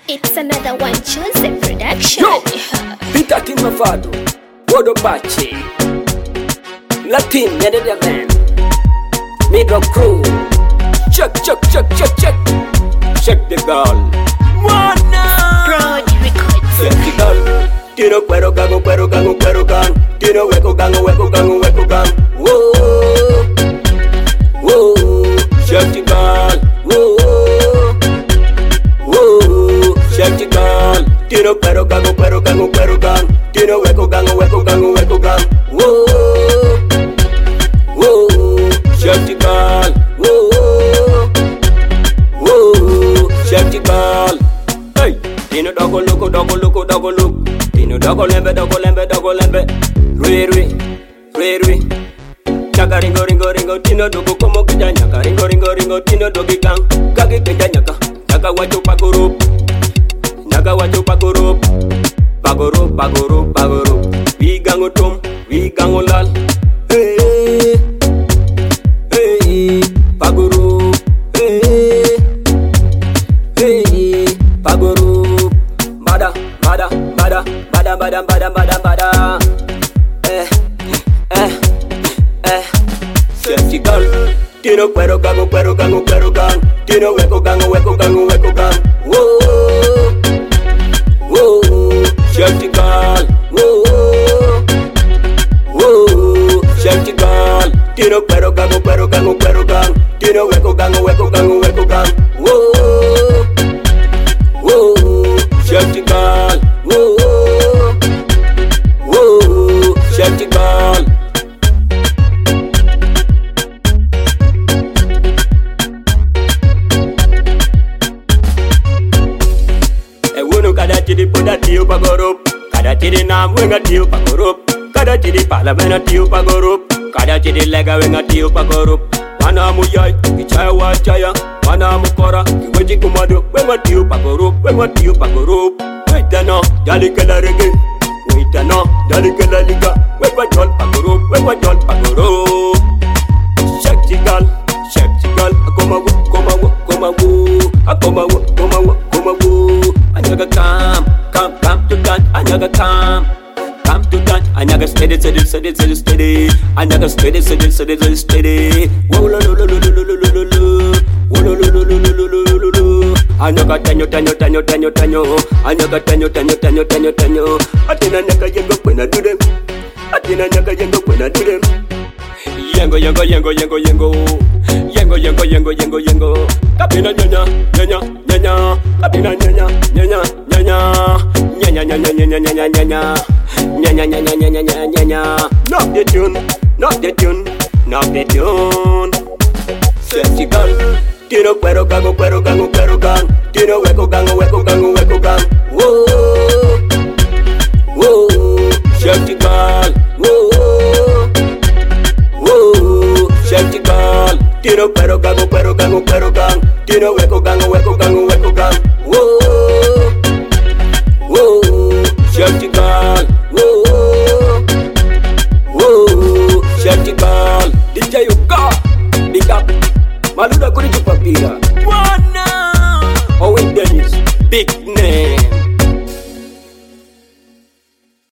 It's another one, Joseph Production. Yo, Peter Tim Mafado, Wodo Pachi, Latin Netherlands, Middle Crew. Check the girl. Broad Records. Check the girl. Tino cuero gang. Tino hueco gang. Whoa, whoa. Check the girl. Whoa, check the girl. Tino cuero gang. Tino hueco gang. Whoa, whoa. Check the girl. Whoa, check the girl. Hey, Tino dogo look. Tino dogo lembe. Rui. Nyaka ringo. Tino dogo como kija nyaka ringo. Tino dogi gang. Kagi kija nyaka. Nyaka wacho pagoro. Pagoro. We gango tom. We gango lal. Hey. Pagoro. Hey. Pagoro. Bada. Sexy girl. Tino cuero gang. Tino hueco gang. Whoa, sexy girl. Whoa, sexy girl. Tino cuero gang. Tino hueco gang. Whoa, sexy girl. Whoa, sexy girl. Kada chidi poda tiu pagoro, kada chidi nam wenga tiu pagoro, kada chidi pala wenga tiu pagoro, kada chidi lega wenga tiu pagoro. Mana mu yai, kichaya wachaya, mana mu kora, kiweji kumado, wenga tiu pagoro. Wait no, jali kala rege, jali kala liga, wenga jol pagoro. Sexy girl, akoma wo. Anyaga come to dance. Anyaga come to dance. Anyaga steady. Anyaga steady. Whoa, lo. Anyaga tanyo. Anyaga tanyo. Atina nyaka yengo kwena do them. Yengo. Kapina nyanya. Kapina nyanya. Knock the tune. Sexy girl. Tino cuero gang. Tino hueco gang. Whoa, sexy girl. Whoa, sexy girl. Tino cuero gang. Tino hueco gang.